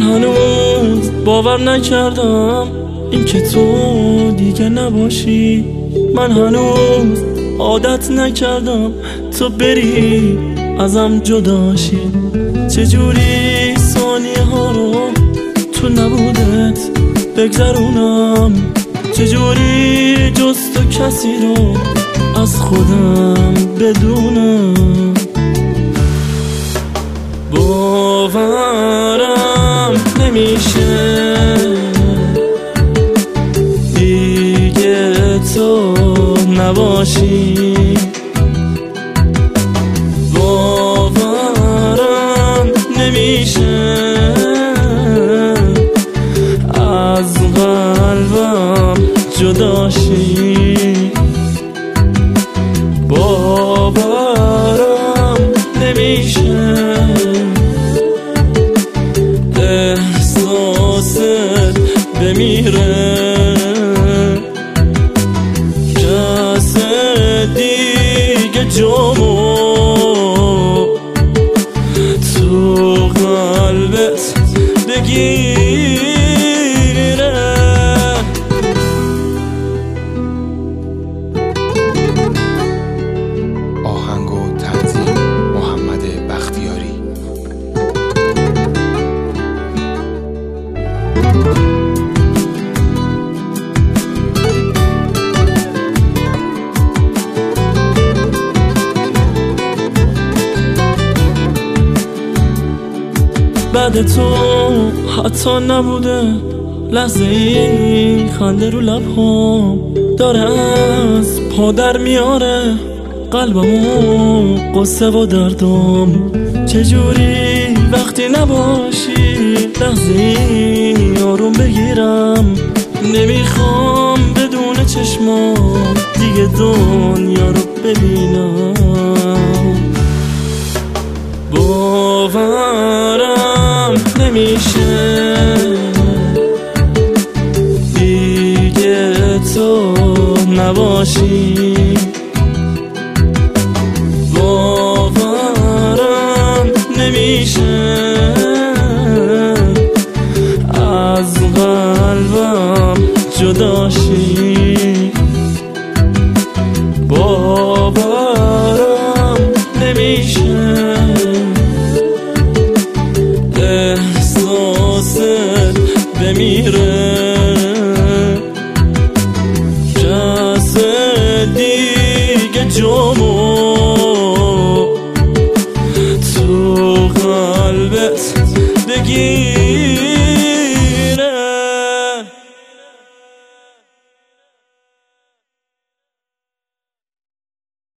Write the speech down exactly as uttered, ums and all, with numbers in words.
هنوز باور نکردم این که تو دیگه نباشی. من هنوز عادت نکردم تو بری ازم جداشی. چجوری ثانیه ها رو تو نبودت بگذرونم، چجوری جز تو کسی رو از خودم بدونم. باورم نمیشه دیگه تو نباشی. باورم نمیشه از قلبم جداشی. باورم نمیشه احساست بمیره، کس دیگه جامو تو قلبت بگیره. آهنگ و تنظیم محمد بختیاری. بعد تو حتی نبوده لحظه ای خنده رو لبهام، داره از پا در میاره قلبمو قصه و دردم. چجوری وقتی نباشی لحظه ای آروم بگیرم، نمیخوام بدون چشمام دیگه دنیا رو ببینم. باورم نمیشه دیگه تو نباشی. باورم نمیشه از قلبم جداشی. باورم نمیشه احساست بمیره، کس دیگه جامو تو قلبت بگیر.